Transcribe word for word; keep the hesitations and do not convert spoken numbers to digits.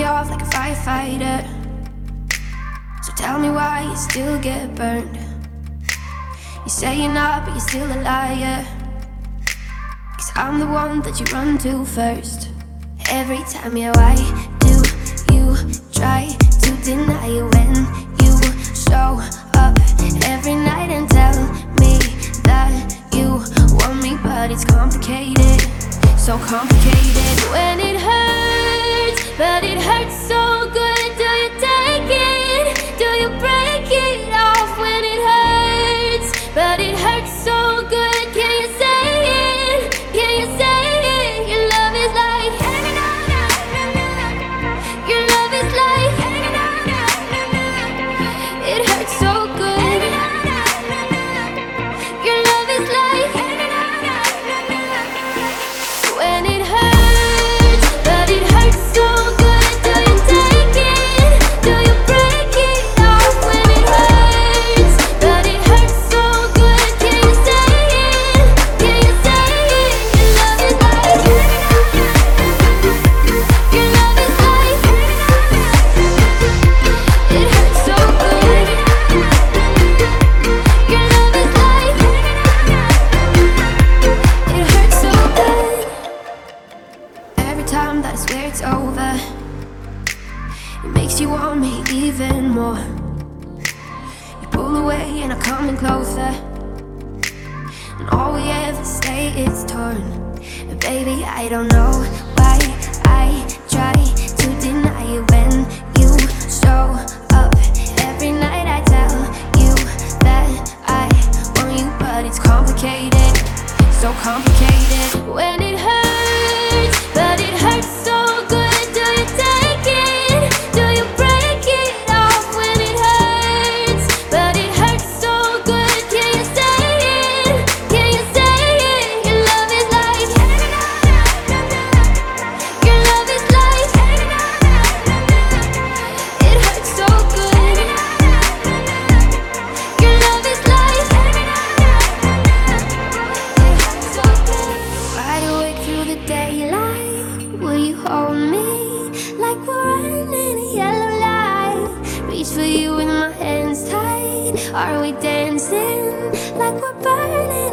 off like a firefighter. So tell me why you still get burned. You say you're not, but you're still a liar. Cause I'm the one that you run to first. Every time, yeah, why do you try to deny it when you show up every night and tell me that you want me? But it's complicated, so complicated. When it hurts, but it hurts so good. Do you take it? Do you break it off? When it hurts, but it hurts so good. Can you say it? Can you say it? Your love is like, your love is like, it hurts so good. Your love is like, when it hurts, but it hurts so good. Do you take it? Do you break it off? When it hurts, but it hurts so good. Can you say it? Can you say it? Your love is like, your love is like, it hurts so good. Your love is like, it hurts so good. Every time that I swear it's over, it makes you want me even more. You pull away and I'm coming closer, and all we ever say is torn. And baby, I don't know why I try to deny it when you show up every night. I tell you that I want you, but it's complicated, so complicated. When it hurts, but it hurts so good. Do you take it? Do you break it off? When it hurts, but it hurts so good. Can you say it? Can you say it? Your love is like, your love is like, it hurts so good. Your love is like, it hurts so good. Wide awake through the daylight, will you hold me like we're running a yellow light? Reach for you with my hands tight. Are we dancing like we're burning?